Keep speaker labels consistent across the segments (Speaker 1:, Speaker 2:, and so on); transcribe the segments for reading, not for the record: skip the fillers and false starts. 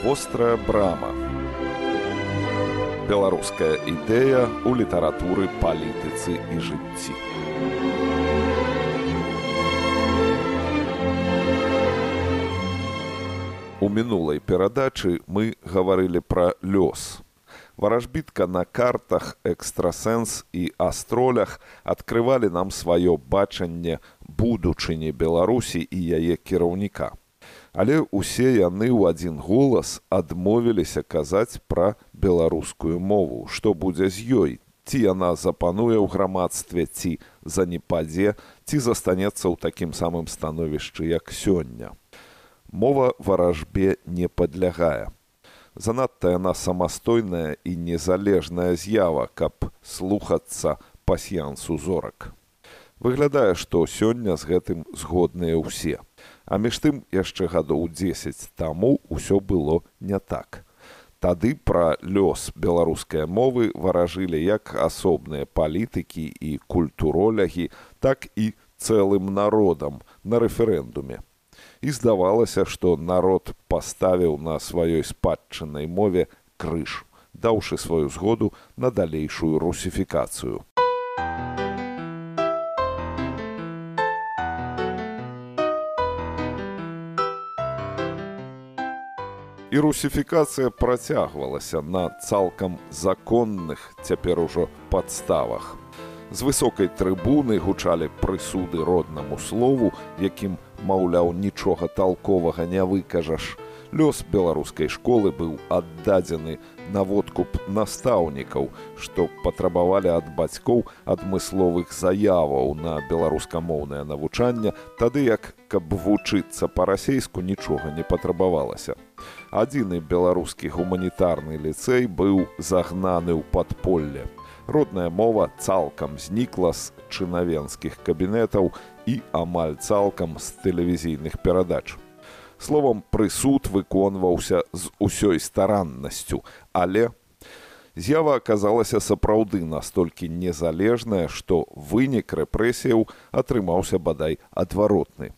Speaker 1: Вострая брама. Беларуская ідэя ў літаратуры, палітыцы і жыцці. У мінулай перадачы мы гаварылі пра лёс. Варажбітка на картах, экстрасэнс і астролях адкрывалі нам сваё бачанне будучыні Беларусі і яе кіраўніка. Але ўсе яны ў адзін голас адмовіліся казаць пра беларускую мову, што будзе з ёй, ці яна запануе ў грамадстве, ці занепадзе, ці застанецца ў такім самым становішчы, як сёння. Мова варажбе не падлягае. Занадта яна самастойная і незалежная з'ява, каб слухацца пасьянсу зорак. Выглядае, што сёння з гэтым згодныя ўсе. А між тым, яшчэ гадоў 10 таму ўсё было не так. Тады пра лёс беларускай мовы варажылі як асобныя палітыкі і культуролягі, так і цэлым народам на рэферэндуме. І здавалася, што народ паставіў на сваёй спадчыннай мове крыж, даўшы сваю згоду на далейшую русіфікацыю. І русіфікацыя працягвалася на цалкам законных цяпер ужо падставах. З высокай трыбуны гучалі прысуды роднаму слову, якім, маўляў, нічога талковага не выкажаш. Лёс беларускай школы быў аддадзены на водкуп настаўнікаў, што патрабавалі ад бацькоў адмысловых заяваў на беларускамоўнае навучанне, тады як, каб вучыцца па-расейску, нічога не патрабавалася. Адзіны беларускі гуманітарны ліцэй быў загнаны ў падполле. Родная мова цалкам знікла з чынавенскіх кабінетаў і амаль цалкам з тэлевізійных перадач. Словам, прысуд выконваўся з усёй стараннасцю, але з'ява аказалася сапраўды настолькі незалежная, што вынік рэпрэсіяў атрымаўся бадай адваротны.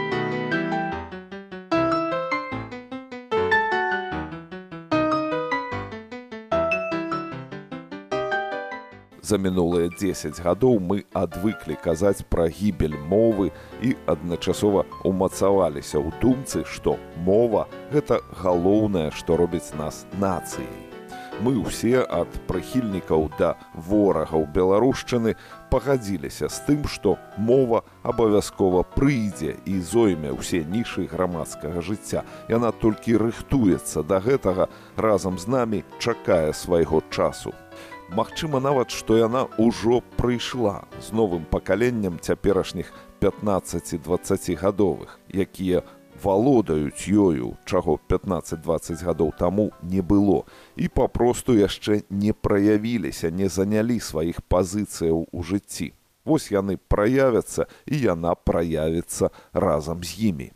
Speaker 1: За мінулыя 10 гадоў мы адвыклі казаць пра гібель мовы і адначасова умацаваліся ў думцы, што мова – гэта галоўнае, што робіць нас нацыяй. Мы ўсе ад прыхільнікаў да ворагаў беларушчыны пагадзіліся з тым, што мова абавязкова прыйдзе і зойме ўсе нішы грамадскага жыцця. Яна толькі рыхтуецца да гэтага, разам з намі чакае свайго часу. Магчыма нават, што яна ўжо прыйшла з новым пакаленнем цяперашніх 15-20гадовых, якія валодаюць ёю, чаго 15-20 гадоў таму не было, і папросту яшчэ не праявіліся, не занялі сваіх пазіцыяў у жыцці. Вось яны праявяцца, і яна праявіцца разам з імі.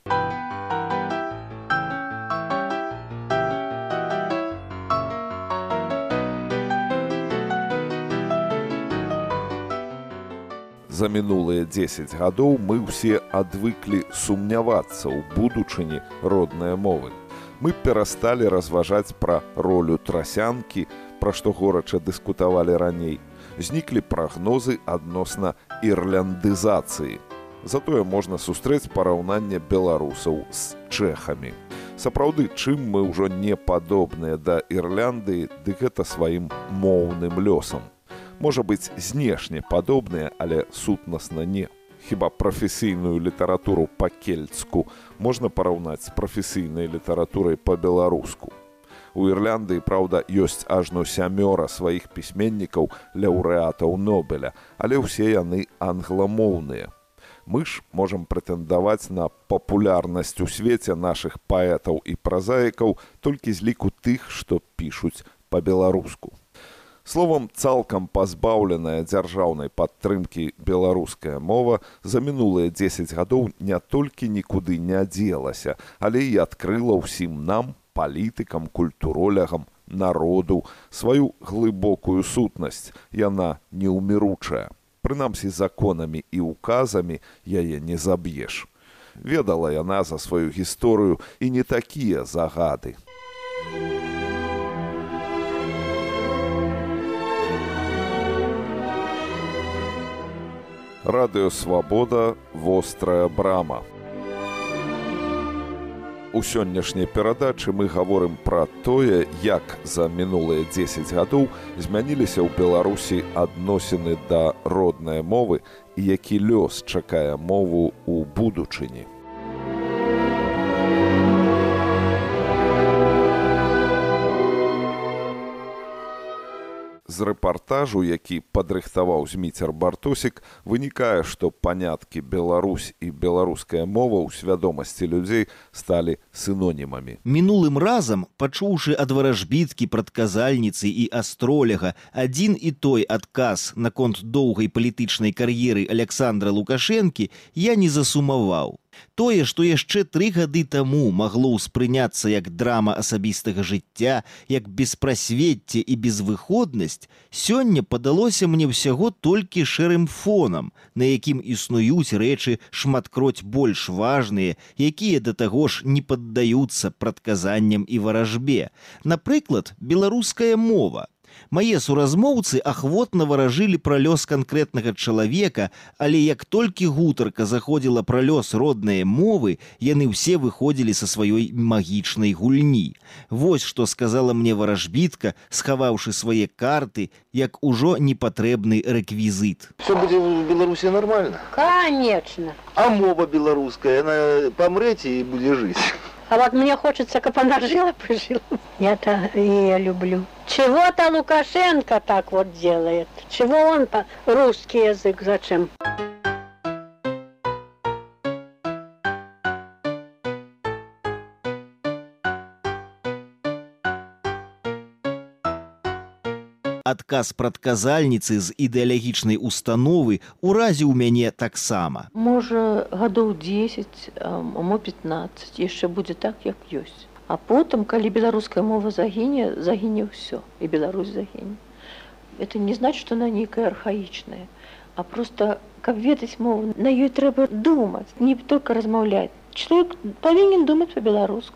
Speaker 1: За мінулыя 10 гадоў мы ўсе адвыклі сумнявацца ў будучыні роднай мовы. Мы перасталі разважаць пра ролю трасянкі, пра што горача дыскутавалі раней. Зніклі прагнозы адносна ірляндызацыі. Затое можна сустрэць параўнанне беларусаў з чэхамі. Сапраўды, чым мы ўжо не падобныя да Ірландыі, дык гэта сваім моўным лёсам. Можа быць, знешне падобныя, але сутнасна не. Хіба прафесійную літаратуру па-кельцку можна параўнаць з прафесійнай літаратурай па-беларуску. У Ірландыі, праўда, ёсць ажно 7 сваіх пісьменнікаў, лаўрэатаў Нобеля, але ўсе яны англамоўныя. Мы ж можам прэтэндаваць на папулярнасць у свеце нашых паэтаў і празаікаў толькі з ліку тых, што пішуць па-беларуску. Словам, цалкам пазбаўленая дзяржаўнай падтрымкі беларуская мова за мінулыя 10 гадоў не толькі нікуды не дзелася, але і адкрыла ўсім нам, палітыкам, культуролягам, народу, сваю глыбокую сутнасць. Яна неўміручая. Прынамсі, законамі і указамі яе не заб'еш. Ведала яна за сваю гісторыю і не такія загады. Радыё Свабода, вострая брама. У сённяшняй перадачы мы гаворым пра тое, як за мінулыя 10 гадоў змяніліся ў Беларусі адносіны да роднай мовы і які лёс чакае мову ў будучыні. З рэпартажу, які падрыхтаваў Зміцер Бартосік, вынікае, што паняткі «Беларусь» і «беларуская мова» ў свядомасці людзей сталі сінонімамі.
Speaker 2: Мінулым разам, пачуўшы ад варажбіткі, прадказальніцы і астроляга адзін і той адказ наконт доўгай палітычнай кар'еры Аляксандра Лукашэнкі, я не засумаваў. Тое, што яшчэ 3 гады таму магло ўспрыняцца як драма асабістага жыцця, як беспрасвецце і безвыходнасць, сёння падалося мне ўсяго толькі шэрым фонам, на якім існуюць рэчы шматкроць больш важныя, якія да таго ж не паддаюцца прадказанням і варажбе. Напрыклад, беларуская мова. Мае суразмоўцы ахвотна варажылі пра лёс канкрэтнага чалавека, але як толькі гутарка заходзіла пра лёс роднае мовы, яны ўсе выходзілі са сваёй магічнай гульні. Вось што сказала мне варажбітка, схаваўшы свае карты, як ужо непатрэбны рэквізіт.
Speaker 3: Все будзе в Беларусі нормально?
Speaker 4: Конечно.
Speaker 3: А мова беларуская, она помрете и будет жить.
Speaker 4: А вот мне хочется, как она жила. Я-то ее люблю. Чего-то Лукашенко так вот делает. Чего он русский язык зачем?
Speaker 2: Адказ прадказальніцы з ідэалагічнай установы уразіў мяне таксама.
Speaker 5: Можа, гадоў 10, мо 15, яшчэ будзе так, як ёсць. А потым, калі беларуская мова загіне, загіне ўсё, і Беларусь загіне. Это не значит, што она нейкая архаічная, а просто, каб ведаць мову, на ёй трэба думаць, не только размаўляць. Чалавек павінен думаць па-беларуску.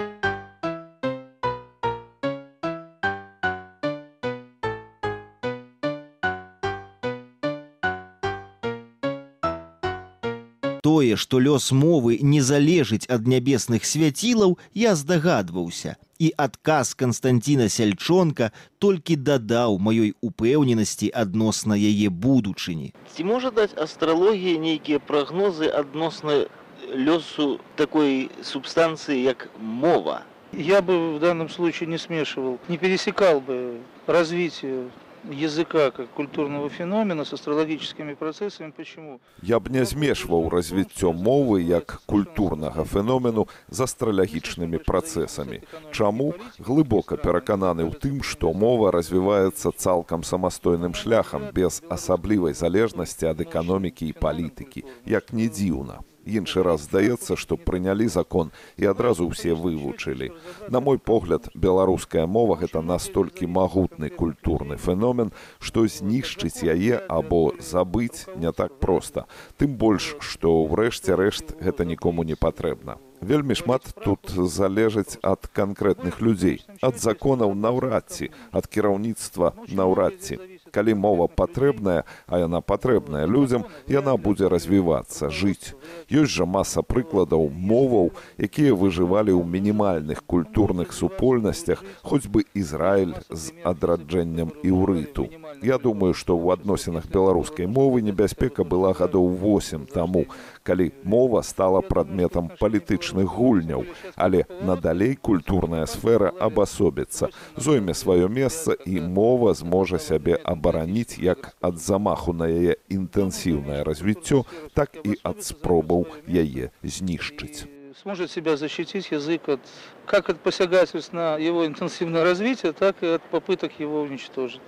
Speaker 2: Тое, што лёс мовы не залежыць ад нябесных свяцілаў, я здагадваўся. І адказ Канстанціна Сяльчонка толькі дадаў маёй упэўненасці адносна яе будучыні.
Speaker 6: Ці можа даць астралогія нейкія прагнозы адносна лёсу такой субстанцыі, як мова?
Speaker 7: Я бы в данном случае не смешивал, не пересекал бы развитие языка как культурного феномена с астрологическими процессами. Почему?
Speaker 1: Я б не змешваў развіццё мовы як культурнага феномену з астралагічнымі працэсамі. Чаму? Глыбока перакананы ў тым, што мова развіваецца цалкам самастойным шляхам, без асаблівай залежнасці ад эканомікі і палітыкі, як не дзіўна. Іншы раз здаецца, што прынялі закон і адразу ўсе вывучылі. На мой погляд, беларуская мова – гэта настолькі магутны культурны феномен, што знішчыць яе або забыць не так проста. Тым больш, што ўрэшце рэшт гэта нікому не патрэбна. Вельмі шмат тут залежыць ад канкрэтных людзей, ад законаў наўрад ці, ад кіраўніцтва наўрад ці. Калі мова патрэбная, а яна патрэбная людзям, яна будзе развівацца, жыць. Ёсць жа маса прыкладаў моваў, якія выжывалі ў мінімальных культурных супольнасцях, хоць бы Ізраіль з адраджэннем іўрыту. Я думаю, што ў адносінах беларускай мовы небяспека была гадоў 8 таму, калі мова стала прадметам палітычных гульняў, але надалей культурная сфера абасобіцца, зойме сваё месца і мова зможа сябе абараніць як ад замаху на яе інтэнсіўнае развіццё, так і ад спробаў яе знішчыць.
Speaker 7: Сможет себя защитить язык как от посягательств на его интенсивное развитие, так и от попыток его уничтожить.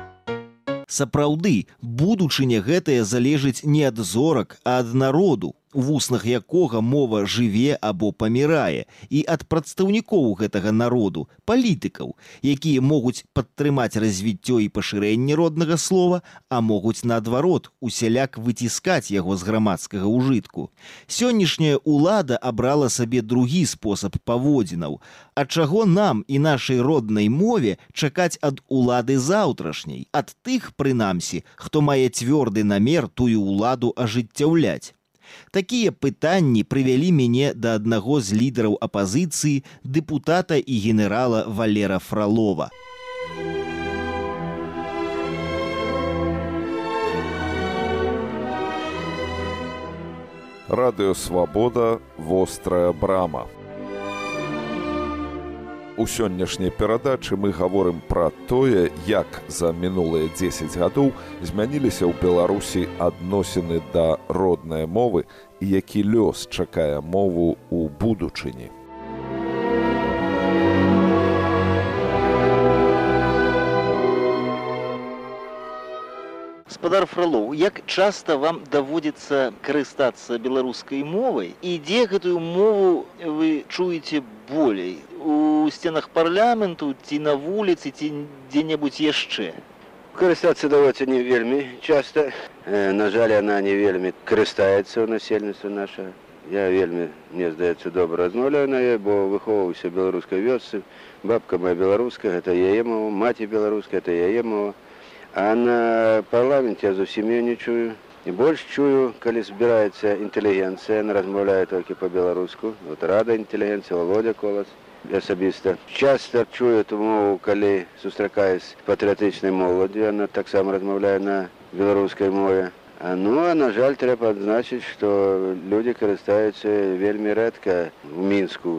Speaker 2: Сапраўды, будучыня гэтая залежыць не ад зорак, а ад народу. у вуснах якога мова жыве або памірае, і ад прадстаўнікоў гэтага народу, палітыкаў, якія могуць падтрымаць развіццё і пашырэнне роднага слова, а могуць, наадварот, усяляк выціскаць яго з грамадскага ўжытку. Сённяшняя ўлада абрала сабе другі спосаб паводзінаў. А чаго нам і нашай роднай мове чакаць ад улады заўтрашняй, ад тых, прынамсі, хто мае цвёрды намер тую ўладу ажыццяўляць? Такія пытанні прывялі мяне да аднаго з лідараў апазіцыі, дэпутата і генерала Валера Фролова.
Speaker 1: Радыё Свабода, вострая брама. У сённяшняй перадачы мы гаворым пра тое, як за мінулыя 10 гадоў змяніліся ў Беларусі адносіны да роднай мовы і які лёс чакае мову ў будучыні.
Speaker 6: Гаспадар Фролов, як часта вам даводзіцца карыстацца беларускай мовай і дзе гэтую мову вы чуеце болей? У стенах парламенту, ці на вуліцы, ці дзе-небудзь яшчэ?
Speaker 8: Карыстацца даводзіцца не вельмі часта. На жаль, яна не вельмі карыстаецца ў насельніцтва наша. Я вельмі, мне здаецца, добра размаўляю на яе, бо выхоўваўся ў беларускай вёсцы. Бабка моя беларуская, гэта яе мова, маці беларуская, гэта яе мова. А на парламенце я зусім ее не чую. І больш чую, калі збіраецца інтэлігенцыя, яна размаўляе толькі па-беларуску. Вот Рада інтэлігенцыя, Володя Колас. Асабіста. Часта чую эту мову, калі сустракаюсь з патрыятычнай моладдю, яна таксама размаўляе на беларускай мове. А на жаль, трэба адзначыць, што людзі карыстаюцца вельмі рэдка ў Мінску.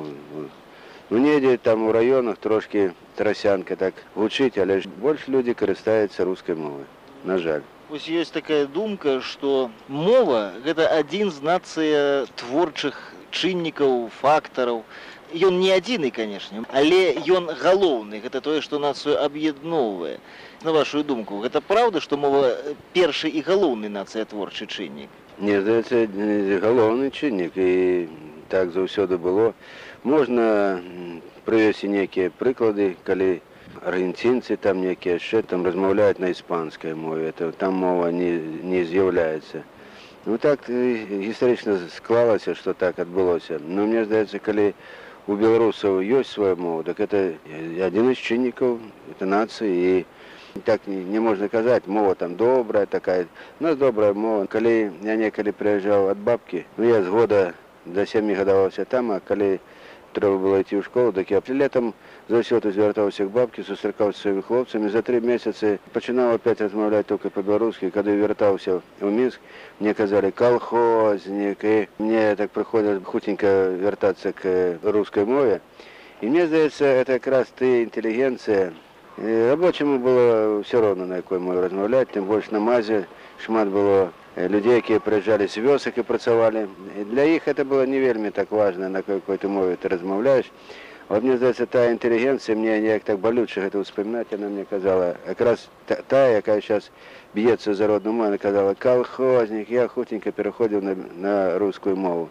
Speaker 8: Недзе там у раёнах трошкі трасянка так гучыць, але больш людзі карыстаюцца рускай мовай. На жаль.
Speaker 6: Вось ёсць такая думка, што мова – гэта адзін з нацыя творчых чыннікаў, фактараў. Ён не адзіны, канешне, але ён галоўны. Гэта тое, што нацыю аб'ядноўвае. На вашу думку, гэта праўда, што мова першы і галоўны нацыятворчы чыннік?
Speaker 8: Не, здаецца, галоўны чыннік, і так заўсёды было. Можна прывесці нейкія прыклады, калі аргенцінцы там нейкія яшчэ там размаўляюць на іспанскай мове, там мова не з'яўляецца. Так гістарычна склалася, што так адбылося. Но мне здаецца, калі у беларусаў ёсць свая мова, так это адзін з чыннікаў, это нацыі, і так не можна казаць, мова там добрая такая. У нас добрая мова. Калі я некалі прыязджаў ад бабкі, я з года до 7 гадаваўся там, а калі трэба было ісці ў школу, так я летам заўсёды звяртаўся к бабке, сустракаўся з сваімі хлопцамі. За 3 месяцы пачынаў опять размаўляць толькі па-беларуску. Калі вяртаўся ў Мінск, мне казалі калхознік, і мне так прыходзілася хутенька вяртацца к рускай мове. І мне здаецца, гэта якраз ты інтэлігенцыя. Рабочаму было ўсё роўна, на якой мове размаўляць, тым больш на мазе шмат было людзей, якія прыязджалі з вёсак і працавалі. Для іх это было не вельмі так важна, на якой ты мове ты размаўляеш. Вот мне здаецца, тая інтэлігенцыя, мне неяк так балюча гэта ўспамінаць, яна мне казала, якраз тая, якая зараз б'ецца за родную мову, она казала калхознік, я хутенька пераходзіў на рускую мову.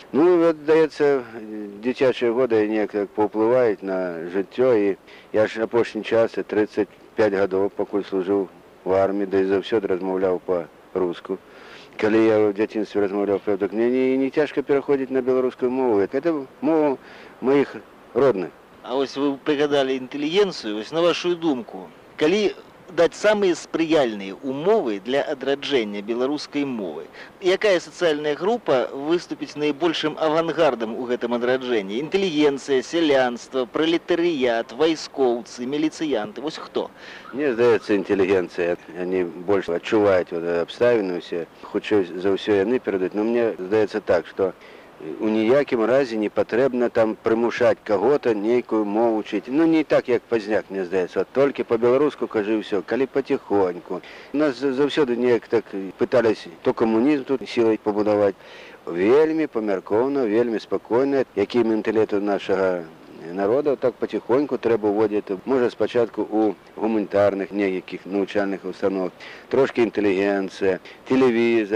Speaker 8: Здаецца, дзіцячыя годы неяк паўплываюць на жыццё, і я ж апошні час, 35 гадоў, пакуль служыў у арміі, да і заўсёды размаўляў па-руску. Калі я ў дзяцінстве размаўляў, так мне не цяжка пераходзіць на беларускую мову. Гэта мова маіх родных.
Speaker 6: А вось вы прыгадалі інтэлігенцыю, вось на вашу думку, калі даць самыя спрыяльныя умовы для адраджэння беларускай мовы, якая сацыяльная група выступіць найбольшым авангардам у гэтым адраджэнні? Інтэлігенцыя, сялянства, пралетарыят, вайскоўцы, міліцыянты, вось хто?
Speaker 8: Мне здаецца, інтэлігенцыя, яны больш адчуваюць абставіны ўсе, хутчэй за ўсё яны перадаюць, но мне здаецца так, што у ніякім разе не патрэбна там прымушаць каго-то нейкую мову вчыць. Не так, як пазняк, мне здаецца, толькі па-беларуску кажы ўсё, калі паціхоньку. Нас заўсёды неяк так пытались то камунізм тут сілай пабудаваць. Вельмі памяркоўна, вельмі спакойна, які менталітет нашага народа, так паціхоньку трэба ўводзіць. Можа, спачатку у гуманітарных нейкіх навучальных установах, трошкі інтэлігенцыя, тэлевізор,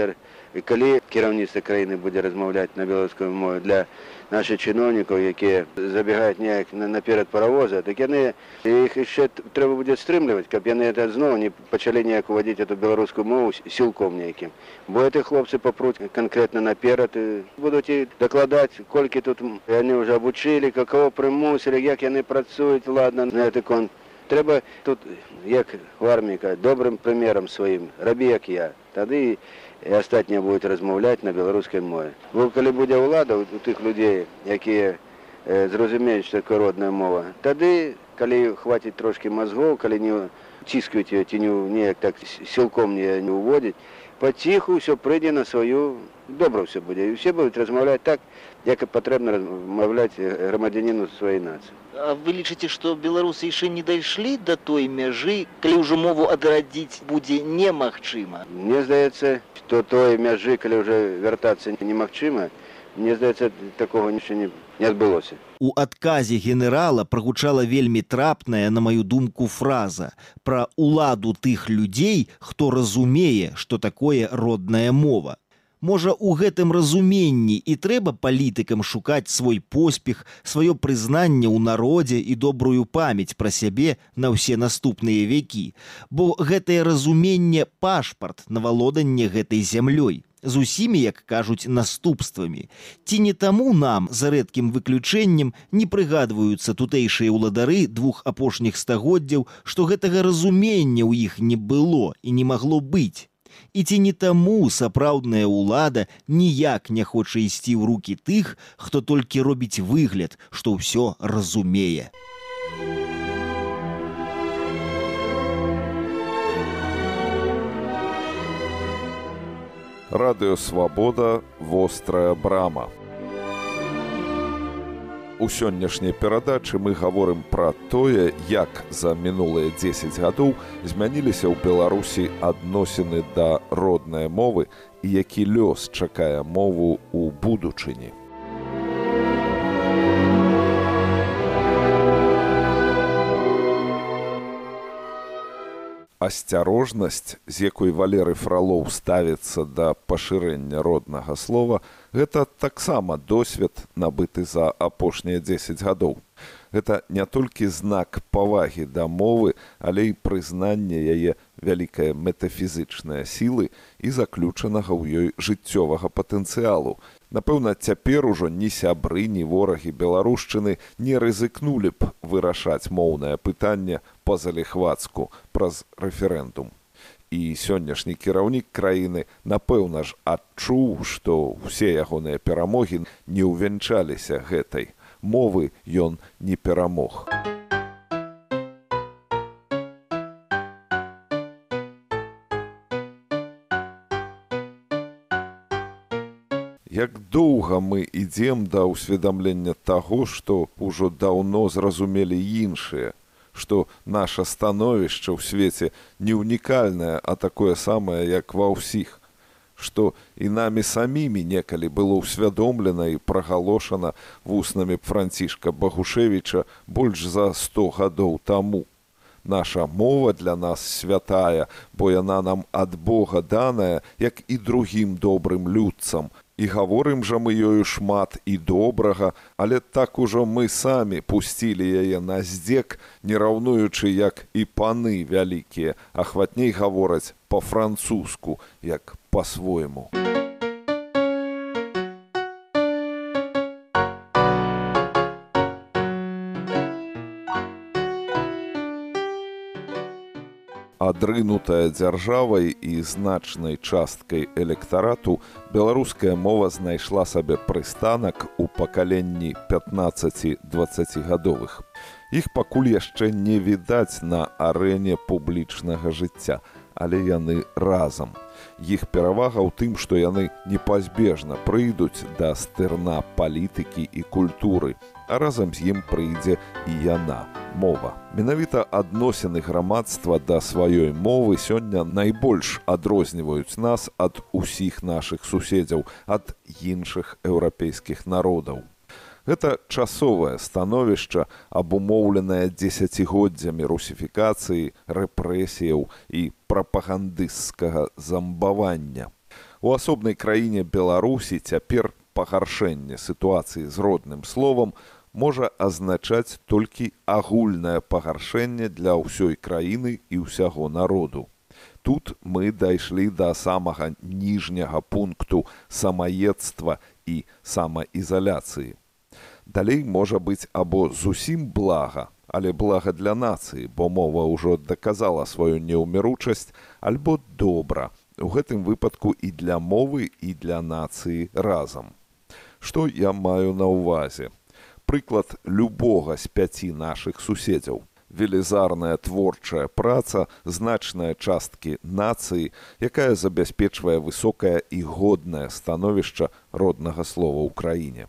Speaker 8: І калі кіраўніцтва краіны будзе размаўляць на беларускай мове для наших чыноўнікаў, якія забегаюць неяк наперад паравоза, так яны іх яшчэ трэба будзе стрымліваць, каб яны зноў не пачалі неяк уводзіць эту беларускую мову сілком нейкім. Бо эти хлопцы папруць канкрэтна наперад і будуць і дакладаць, колькі тут яны ўжо абучылі, какого прымусілі, як яны працуюць, ладна, на гэты конт. Трэба тут, як у арміі, добрым прымерам сваім, рабі як я. Тады і астатнія будуць размаўляць на беларускай мове. Бо калі будзе ўлада у тых людзей, якія зразумеюць, што такое родная мова, тады, калі хваціць трошкі мазгоў, калі не ціскаюць яе, ці неяк так сілком не уводзіць, паціху ўсё прыйдзе на сваю, добра ўсё будзе. І ўсе будуць размаўляць так, як і патрэбна размаўляць грамадзяніну сваёй нацыі.
Speaker 6: А вы лічыце, што беларусы яшчэ не дайшлі да той мяжы, калі ўжо мову адрадзіць будзе немагчыма?
Speaker 8: Мне здаецца, што той мяжы, калі ўжо вяртацца немагчыма, мне здаецца, такога нічога не адбылося.
Speaker 2: У адказе генерала прагучала вельмі трапная, на маю думку, фраза пра уладу тых людзей, хто разумее, што такое родная мова. Можа, у гэтым разуменні і трэба палітыкам шукаць свой поспех, сваё прызнанне ў народзе і добрую памяць пра сябе на ўсе наступныя векі. Бо гэтае разуменне – пашпарт на валоданне гэтай зямлёй. З усімі, як кажуць, наступствамі. Ці не таму нам, за рэдкім выключэннем, не прыгадваюцца тутэйшыя ўладары двух апошніх стагоддзяў, што гэтага разумення ў іх не было і не магло быць. І ці не таму сапраўдная ўлада ніяк не хоча ісці ў рукі тых, хто толькі робіць выгляд, што ўсё разумее.
Speaker 1: Радыё Свабода, вострая брама. У сённяшняй перадачы мы гаворым пра тое, як за мінулыя 10 гадоў змяніліся ў Беларусі адносіны да роднай мовы і які лёс чакае мову ў будучыні. Асцярожнасць, з якой Валерый Фролоў ставіцца да пашырэння роднага слова, гэта таксама досвед, набыты за апошнія 10 гадоў. Гэта не толькі знак павагі да мовы, але і прызнанне яе вялікай метафізычнай сілы і заключанага ў ёй жыццёвага патэнцыялу. Напэўна, цяпер ужо ні сябры, ні ворагі беларушчыны не рызыкнулі б вырашаць моўнае пытанне па-заліхвацку праз рэферэндум. І сённяшні кіраўнік краіны, напэўна ж, адчуў, што ўсе ягоныя перамогі не ўвянчаліся гэтай. Мовы ён не перамог. Як доўга мы ідзем да ўсведамлення таго, што ўжо даўно зразумелі іншыя, што наша становішча ў свеце не ўнікальнае, а такое самае, як ва ўсіх, што і намі самімі некалі было ўсвядомлена і прагалошана вуснамі Францішка Багушевіча больш за 100 гадоў таму. Наша мова для нас святая, бо яна нам ад Бога даная, як і другім добрым людцам. І гаворым жа мы ёю шмат і добрага, але так ужо мы самі пусцілі яе на здзек, не раўнуючы, як і паны вялікія, а хватней гавораць па-французску, як па-свойму. Адрынутая дзяржавай і значнай часткай электарату, беларуская мова знайшла сабе прыстанак у пакаленні 15-20гадовых. Іх пакуль яшчэ не відаць на арэне публічнага жыцця, але яны разам. Іх перавага ў тым, што яны непазбежна прыйдуць да стырна палітыкі і культуры, а разам з ім прыйдзе і яна, мова. Менавіта адносіны грамадства да сваёй мовы сёння найбольш адрозніваюць нас ад усіх нашых суседзяў, ад іншых еўрапейскіх народаў. Гэта часовае становішча, абумоўленае дзесяцігоддзямі русіфікацыі, рэпрэсіяў і прапагандысцкага замбавання. У асобнай краіне Беларусі цяпер пагаршэнне сітуацыі з родным словам можа азначаць толькі агульнае пагаршэнне для ўсёй краіны і ўсяго народу. Тут мы дайшлі да самага ніжняга пункту самаедства і самаізаляцыі. Далей можа быць або зусім блага, але блага для нацыі, бо мова ўжо даказала сваю неўміручасць, альбо добра, у гэтым выпадку і для мовы, і для нацыі разам. Што я маю на ўвазе? Прыклад любога з 5 нашых суседзяў. Велізарная творчая праца значнай часткі нацыі, якая забяспечвае высокае і годнае становішча роднага слова ў краіне.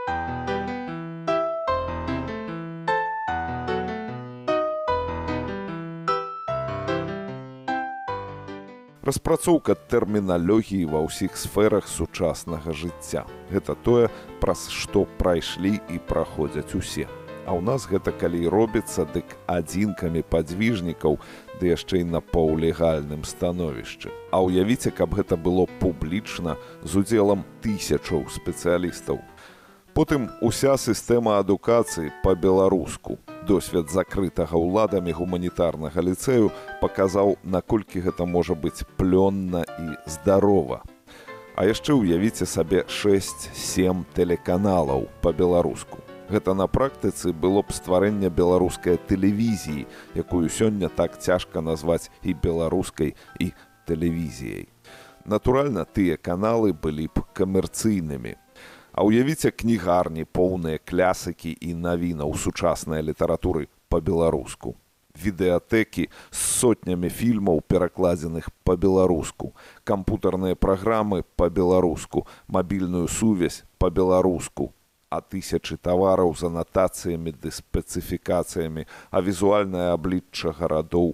Speaker 1: Распрацоўка тэрміналогіі ва ўсіх сферах сучаснага жыцця. Гэта тое, праз што прайшлі і праходзяць усе. А ў нас гэта калі робіцца, дык адзінкамі падвіжнікаў, ды яшчэ і на паўлегальным становішчы. А ўявіце, каб гэта было публічна з удзелам тысячаў спецыялістаў. Потым уся сістэма адукацыі па-беларуску. Досвед закрытага ўладамі гуманітарнага ліцэю паказаў, наколькі гэта можа быць плённа і здарова. А яшчэ ўявіце сабе 6-7 тэлеканалаў па-беларуску. Гэта на практыцы было б стварэнне беларускай тэлевізіі, якую сёння так цяжка назваць і беларускай, і тэлевізіяй. Натуральна, тыя каналы былі б камерцыйнымі. А ўявіце кнігарні, поўныя клясыкі і навінаў сучаснай літаратуры па-беларуску. Відэатэкі з сотнямі фільмаў, перакладзеных па-беларуску, кампутарныя праграмы па-беларуску, мабільную сувязь па-беларуску, а тысячы тавараў з анатацыямі ды спецыфікацыямі, а візуальнае аблічча гарадоў.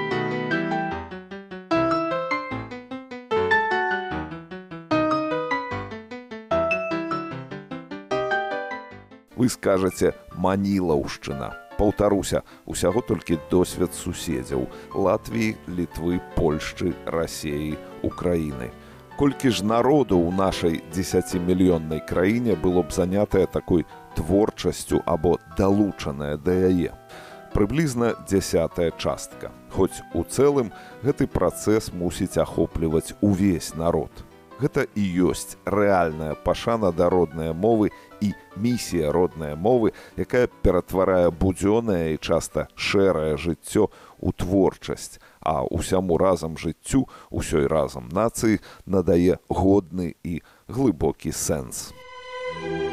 Speaker 1: Вы скажаце «Манілаўшчына». Паўтаруся, усяго толькі досвед суседзяў Латвіі, Літвы, Польшчы, Расеі, Украіны. Колькі ж народу ў нашай 10-мільённай краіне было б занятае такой творчасцю або далучанае да яе? Прыблізна 10-я частка. Хоць у цэлым гэты працэс мусіць ахопліваць увесь народ. Гэта і ёсць рэальная пашана да роднай мовы і місія роднай мовы, якая ператварае будзённае і часта шэрае жыццё у творчасць, а ўсяму разам жыццю, усёй разам нацыі надае годны і глыбокі сэнс.